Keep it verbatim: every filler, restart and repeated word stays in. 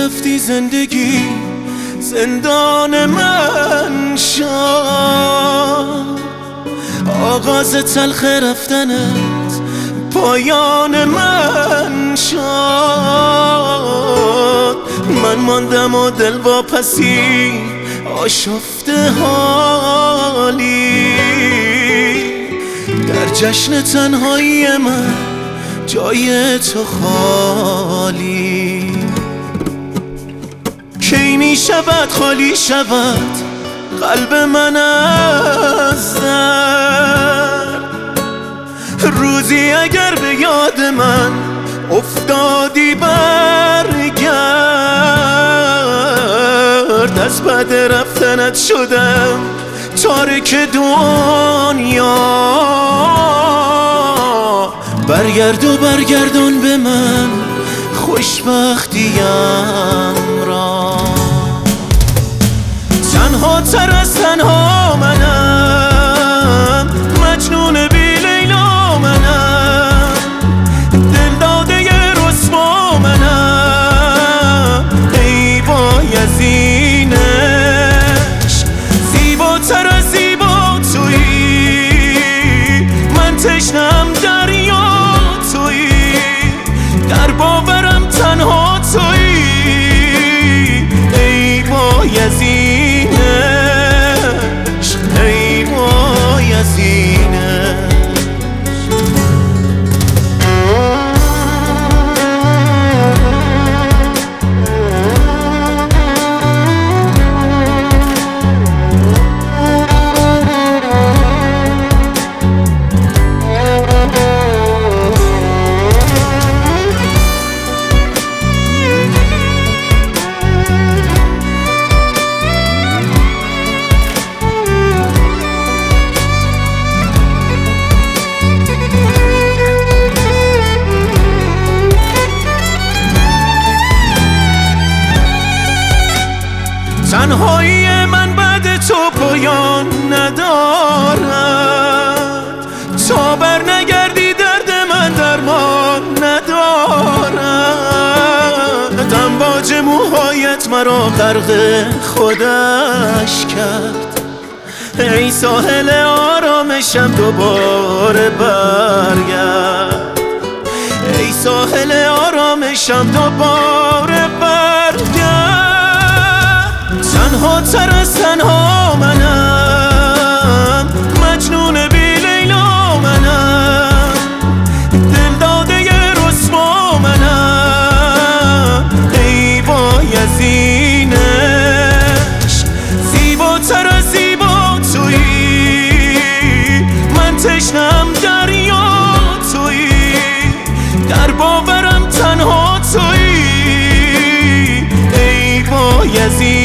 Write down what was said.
رفتی زندگی زندان من شد، آغاز تلخ رفتنت پایان من شد. من ماندم و دل واپسی آشفته حالی، در جشن تنهایی من جای تو خالی. کی می شود خالی شود قلب من از درد، روزی اگر به یاد من افتادی برگرد. از بعد رفتنت شدم تارک دنیا، برگرد و برگردون به من خوشبختیم را. تنها تر از تنها منم، مجنون بی لیلا منم، دل داده رسوا منم. ای بایزینش زیباتر از زیبا تویی، من تشنم دریا تویی، در باورم تنها تویی. ای بایزینش، ای بایزینش. تنهایی من بعد تو پایان ندارد، تا بر نگردی درد من درمان ندارد. امواج موهایت مرا غرق خودش کرد، ای ساحل آرامشم دوباره برگرد. ای ساحل آرامشم دوباره برگرد. تنها تر از تنها منم، مجنون بی لیلا منم، دل داده رسوا منم. ای بایزینش زیباتر از زیبا تویی، من تشنم دریا تویی، در باورم تنها تویی. ای بایزینش.